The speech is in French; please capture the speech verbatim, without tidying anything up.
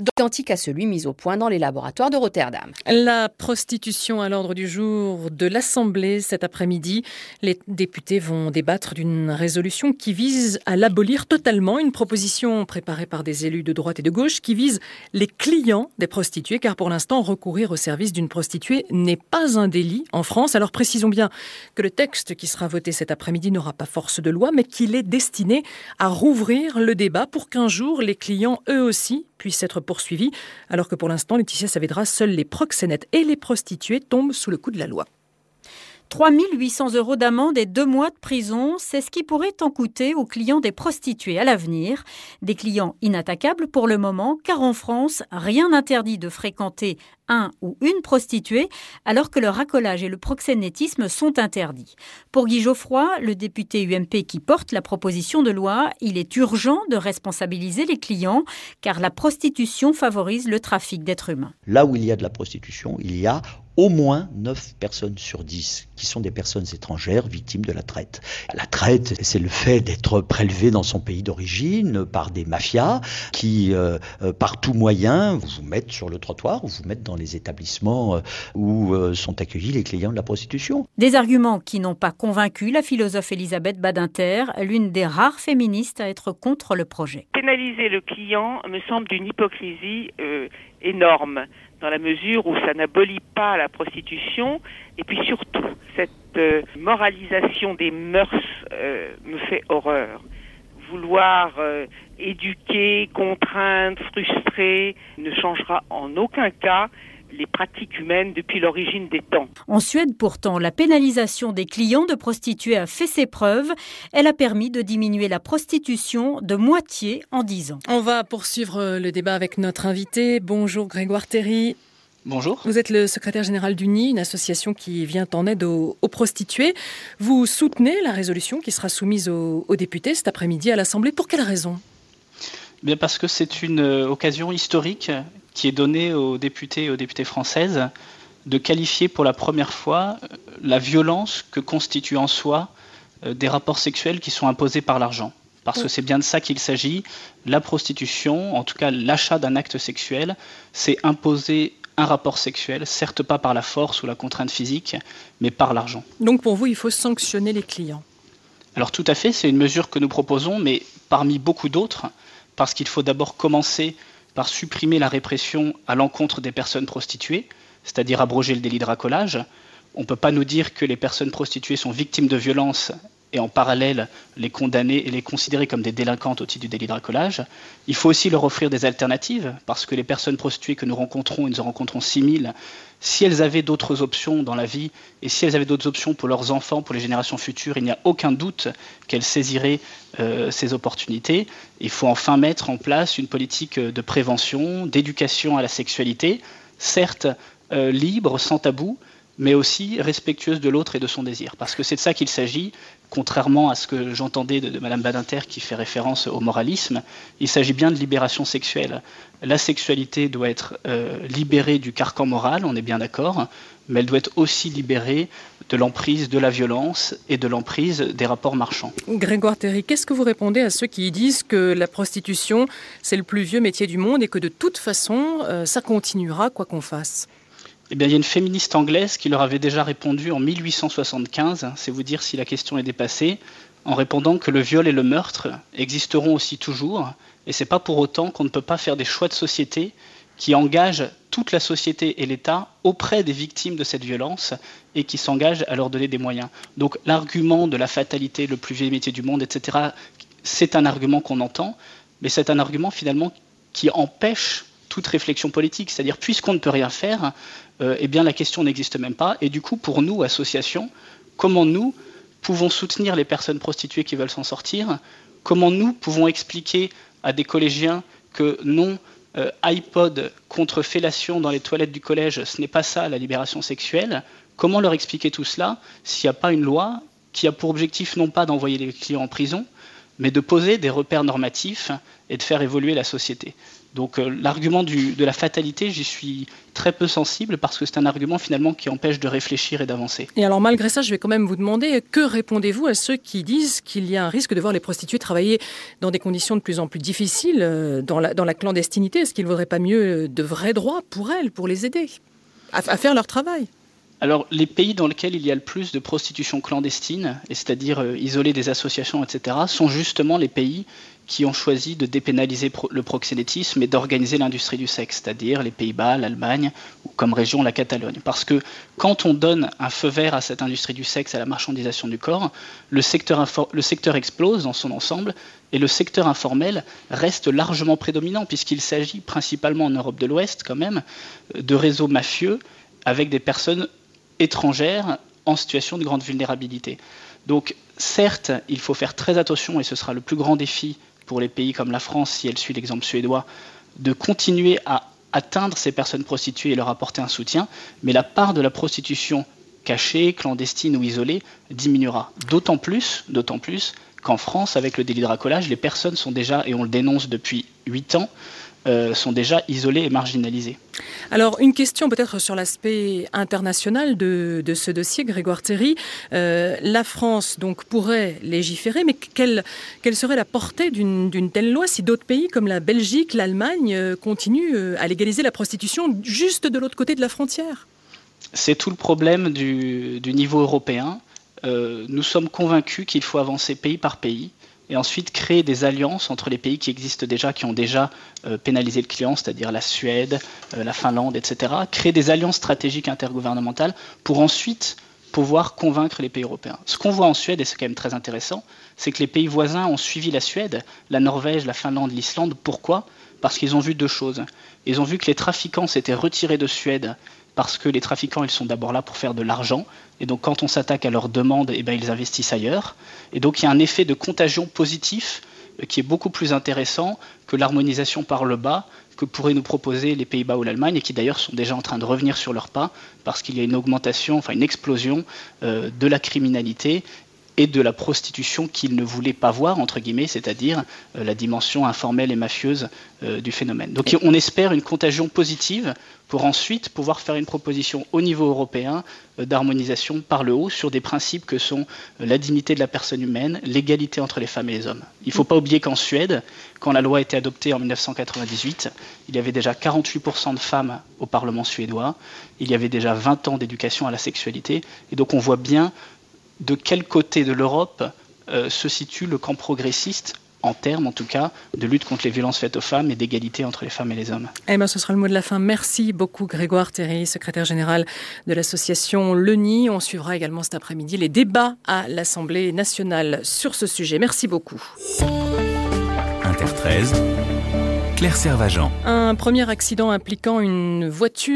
identique à celui mis au point dans les laboratoires de Rotterdam. La prostitution à l'ordre du jour de l'Assemblée cet après-midi. Les députés vont débattre d'une résolution qui vise à l'abolir totalement. Une proposition préparée par des élus de droite et de gauche qui vise les clients des prostituées, car pour l'instant, recourir au service d'une prostituée n'est pas un délit en France. Alors précisons bien que le texte qui sera voté cet après-midi n'aura pas force de loi, mais qu'il est destiné à rouvrir le débat pour qu'un jour les clients, eux aussi, puissent être poursuivis, alors que pour l'instant, Laetitia Saavedra, seuls les proxénètes et les prostituées tombent sous le coup de la loi. trois mille huit cents euros d'amende et deux mois de prison, c'est ce qui pourrait en coûter aux clients des prostituées à l'avenir. Des clients inattaquables pour le moment, car en France, rien n'interdit de fréquenter un ou une prostituée, alors que le racolage et le proxénétisme sont interdits. Pour Guy Geoffroy, le député U M P qui porte la proposition de loi, il est urgent de responsabiliser les clients, car la prostitution favorise le trafic d'êtres humains. Là où il y a de la prostitution, il y a au moins neuf personnes sur dix qui sont des personnes étrangères victimes de la traite. La traite, c'est le fait d'être prélevé dans son pays d'origine par des mafias qui, euh, par tout moyen, vous mettent sur le trottoir ou vous mettent dans les établissements où euh, sont accueillis les clients de la prostitution. Des arguments qui n'ont pas convaincu la philosophe Elisabeth Badinter, l'une des rares féministes à être contre le projet. Pénaliser le client me semble d'une hypocrisie euh, énorme, dans la mesure où ça n'abolit pas la prostitution, et puis surtout, cette euh, moralisation des mœurs euh, me fait horreur. Vouloir euh, éduquer, contraindre, frustrer ne changera en aucun cas les pratiques humaines depuis l'origine des temps. En Suède, pourtant, la pénalisation des clients de prostituées a fait ses preuves. Elle a permis de diminuer la prostitution de moitié en dix ans. On va poursuivre le débat avec notre invité. Bonjour Grégoire Théry. Bonjour. Vous êtes le secrétaire général d'Uni, une association qui vient en aide aux, aux prostituées. Vous soutenez la résolution qui sera soumise aux, aux députés cet après-midi à l'Assemblée. Pour quelle raison ? Bien parce que c'est une occasion historique qui est donnée aux députés et aux députées françaises de qualifier pour la première fois la violence que constituent en soi des rapports sexuels qui sont imposés par l'argent. Parce que c'est bien de ça qu'il s'agit. La prostitution, en tout cas l'achat d'un acte sexuel, c'est imposer un rapport sexuel, certes pas par la force ou la contrainte physique, mais par l'argent. Donc pour vous, il faut sanctionner les clients ? Alors tout à fait, c'est une mesure que nous proposons, mais parmi beaucoup d'autres, parce qu'il faut d'abord commencer par supprimer la répression à l'encontre des personnes prostituées, c'est-à-dire abroger le délit de racolage. On ne peut pas nous dire que les personnes prostituées sont victimes de violences et en parallèle les condamner et les considérer comme des délinquantes au titre du délit de racolage. Il faut aussi leur offrir des alternatives, parce que les personnes prostituées que nous rencontrons, et nous en rencontrons six mille, si elles avaient d'autres options dans la vie, et si elles avaient d'autres options pour leurs enfants, pour les générations futures, il n'y a aucun doute qu'elles saisiraient euh, ces opportunités. Il faut enfin mettre en place une politique de prévention, d'éducation à la sexualité, certes euh, libre, sans tabou, mais aussi respectueuse de l'autre et de son désir. Parce que c'est de ça qu'il s'agit, contrairement à ce que j'entendais de, de Mme Badinter qui fait référence au moralisme, il s'agit bien de libération sexuelle. La sexualité doit être euh, libérée du carcan moral, on est bien d'accord, mais elle doit être aussi libérée de l'emprise de la violence et de l'emprise des rapports marchands. Grégoire Théry, qu'est-ce que vous répondez à ceux qui disent que la prostitution, c'est le plus vieux métier du monde et que de toute façon, euh, ça continuera quoi qu'on fasse ? Eh bien, il y a une féministe anglaise qui leur avait déjà répondu en mille huit cent soixante-quinze, c'est vous dire si la question est dépassée, en répondant que le viol et le meurtre existeront aussi toujours, et c'est pas pour autant qu'on ne peut pas faire des choix de société qui engagent toute la société et l'État auprès des victimes de cette violence et qui s'engagent à leur donner des moyens. Donc l'argument de la fatalité, le plus vieux métier du monde, et cetera, c'est un argument qu'on entend, mais c'est un argument finalement qui empêche toute réflexion politique, c'est-à-dire puisqu'on ne peut rien faire, euh, eh bien la question n'existe même pas. Et du coup, pour nous, associations, comment nous pouvons soutenir les personnes prostituées qui veulent s'en sortir ? Comment nous pouvons expliquer à des collégiens que non, euh, iPod contre fellation dans les toilettes du collège, ce n'est pas ça la libération sexuelle ? Comment leur expliquer tout cela s'il n'y a pas une loi qui a pour objectif non pas d'envoyer les clients en prison, mais de poser des repères normatifs et de faire évoluer la société. Donc euh, l'argument du, de la fatalité, j'y suis très peu sensible parce que c'est un argument finalement qui empêche de réfléchir et d'avancer. Et alors malgré ça, je vais quand même vous demander, que répondez-vous à ceux qui disent qu'il y a un risque de voir les prostituées travailler dans des conditions de plus en plus difficiles, euh, dans, la, dans la clandestinité? Est-ce qu'il ne vaudrait pas mieux de vrais droits pour elles, pour les aider à, à faire leur travail? Alors, les pays dans lesquels il y a le plus de prostitution clandestine, et c'est-à-dire euh, isolés des associations, et cetera, sont justement les pays qui ont choisi de dépénaliser pro- le proxénétisme et d'organiser l'industrie du sexe, c'est-à-dire les Pays-Bas, l'Allemagne, ou comme région la Catalogne. Parce que quand on donne un feu vert à cette industrie du sexe, à la marchandisation du corps, le secteur, infor- le secteur explose dans son ensemble, et le secteur informel reste largement prédominant, puisqu'il s'agit principalement en Europe de l'Ouest, quand même, de réseaux mafieux avec des personnes étrangères en situation de grande vulnérabilité. Donc certes, il faut faire très attention, et ce sera le plus grand défi pour les pays comme la France, si elle suit l'exemple suédois, de continuer à atteindre ces personnes prostituées et leur apporter un soutien, mais la part de la prostitution cachée, clandestine ou isolée diminuera. D'autant plus, d'autant plus qu'en France, avec le délit de racolage, les personnes sont déjà, et on le dénonce depuis huit ans, Euh, sont déjà isolés et marginalisés. Alors, une question peut-être sur l'aspect international de, de ce dossier, Grégoire Théry. Euh, la France donc pourrait légiférer, mais quelle, quelle serait la portée d'une, d'une telle loi si d'autres pays comme la Belgique, l'Allemagne euh, continuent euh, à légaliser la prostitution juste de l'autre côté de la frontière? C'est tout le problème du, du niveau européen. Euh, nous sommes convaincus qu'il faut avancer pays par pays, et ensuite créer des alliances entre les pays qui existent déjà, qui ont déjà euh, pénalisé le client, c'est-à-dire la Suède, euh, la Finlande, et cetera. Créer des alliances stratégiques intergouvernementales pour ensuite pouvoir convaincre les pays européens. Ce qu'on voit en Suède, et c'est quand même très intéressant, c'est que les pays voisins ont suivi la Suède, la Norvège, la Finlande, l'Islande. Pourquoi ? Parce qu'ils ont vu deux choses. Ils ont vu que les trafiquants s'étaient retirés de Suède parce que les trafiquants, ils sont d'abord là pour faire de l'argent. Et donc, quand on s'attaque à leurs demandes, eh ben, ils investissent ailleurs. Et donc, il y a un effet de contagion positif euh, qui est beaucoup plus intéressant que l'harmonisation par le bas que pourraient nous proposer les Pays-Bas ou l'Allemagne, et qui d'ailleurs sont déjà en train de revenir sur leurs pas parce qu'il y a une augmentation, enfin une explosion euh, de la criminalité et de la prostitution qu'ils ne voulaient pas voir, entre guillemets, c'est-à-dire euh, la dimension informelle et mafieuse euh, du phénomène. Donc on espère une contagion positive pour ensuite pouvoir faire une proposition au niveau européen euh, d'harmonisation par le haut sur des principes que sont euh, la dignité de la personne humaine, l'égalité entre les femmes et les hommes. Il ne faut pas oublier qu'en Suède, quand la loi a été adoptée en mille neuf cent quatre-vingt-dix-huit, il y avait déjà quarante-huit pour cent de femmes au Parlement suédois, il y avait déjà vingt ans d'éducation à la sexualité, et donc on voit bien de quel côté de l'Europe euh, se situe le camp progressiste, en termes en tout cas, de lutte contre les violences faites aux femmes et d'égalité entre les femmes et les hommes. Eh bien, ce sera le mot de la fin. Merci beaucoup Grégoire Théry, secrétaire général de l'association Le Nid. On suivra également cet après-midi les débats à l'Assemblée nationale sur ce sujet. Merci beaucoup. Inter treize, Claire Servagent. Un premier accident impliquant une voiture